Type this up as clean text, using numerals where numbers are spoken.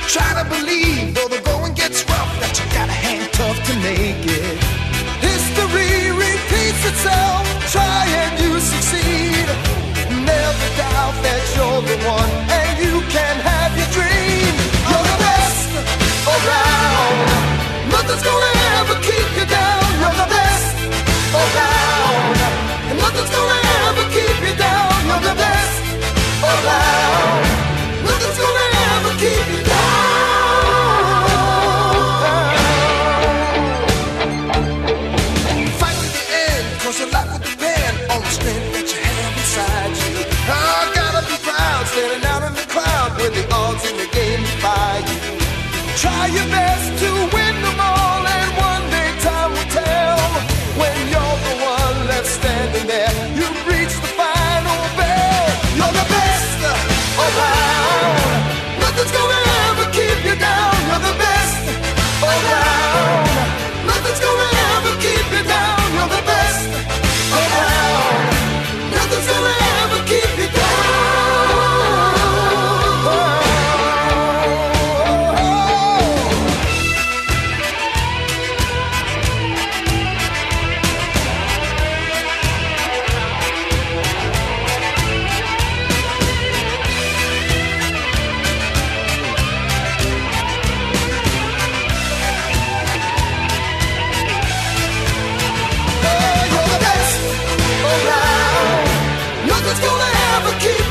Try to believe, though the going gets rough, that you gotta hang tough to make it. History repeats itself, try and you succeed. Never doubt that you're the one, and you can have your dream. You're the best around. Nothing's gonna ever keep you down. You're the best around, and nothing's gonna ever keep you down. You're the best around. Nothing's gonna ever keep you down. Fight to the end, 'cause your life will depend on the strength that you have inside you. I gotta be proud, standing out in the crowd with the odds in the game defy you. Try your best to win them all, and one day time will tell. When you're the one left standing there, you've reached the final bell. You're the best around. Nothing's gonna ever keep you down. You're the best around. Nothing's gonna ever keep you down. You're the best around. Nothing's gonna ever keep you down. You're the best around. Nothing's gonna ever keep